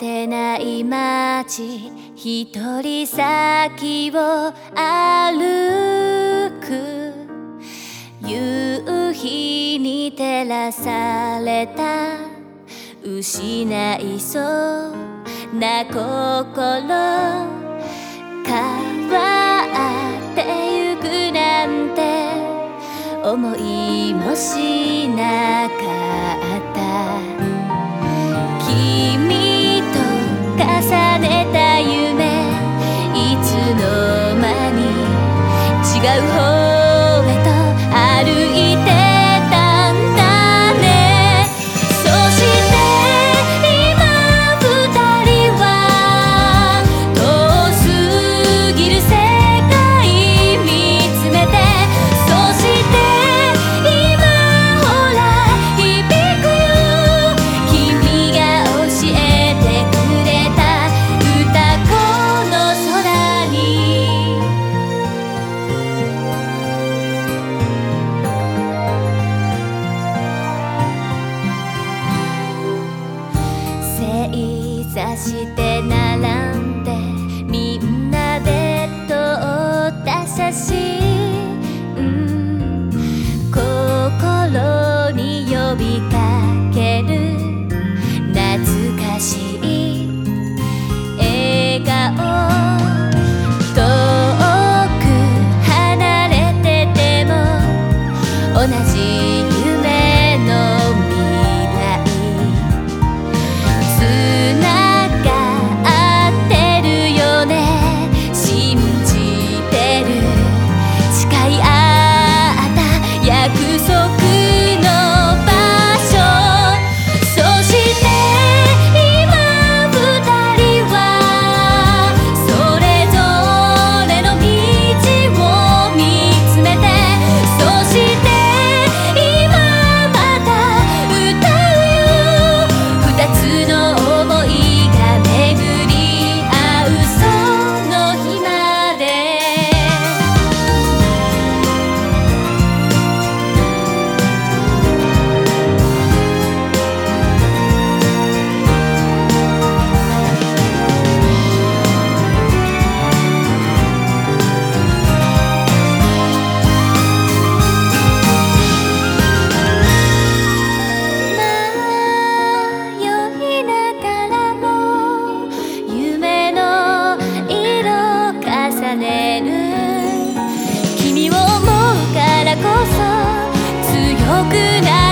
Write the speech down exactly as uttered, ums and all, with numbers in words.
てない街一人先を歩く夕日に照らされた失いそうな心変わってゆくなんて思いもしなかった君と重ねた夢いつの間に違う方へと歩いてたんだねそして今二人は遠すぎる世界見つめてそして今ほら響くよ君が教えてくれた歌この空に正座して並んでみんなで撮った写真、うん、心に呼びかける懐かしい笑顔遠く離れてても同じ夢の未来つながってるよね信じてる誓い合った約束の場所そして今二人はそれぞれの道を見つめてそして今また歌うよ二つの想いが巡り合うその日まで迷いながらも夢の色重ねる君を思うからこそ強くなる